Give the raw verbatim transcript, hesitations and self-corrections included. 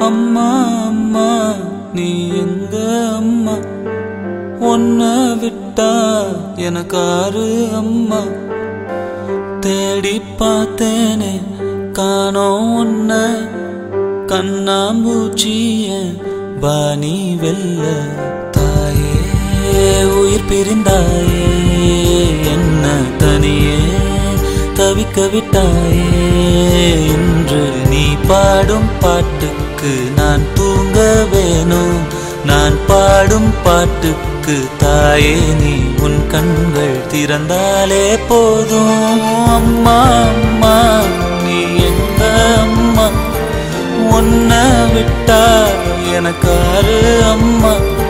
அம்மா அம்மா நீ எங்க அம்மா, உன்னை விட்டா எனக்காரு அம்மா. தேடி பார்த்தேனே காணோம் உன்ன, கண்ணாம்பூச்சிய வாணி வெல்ல. தாயே உயிர் பிரிந்தாயே, என்ன தனியே தவிக்க விட்டாயே. இன்று நீ பாடும் பாட்டுக்கு நான் தூங்க வேணும், நான் பாடும் பாட்டுக்கு தாயே நீ உன் கண்கள் திறந்தாலே போதும். அம்மா அம்மா நீ எங்க அம்மா, உன்னை விட்டா எனக்காரு அம்மா.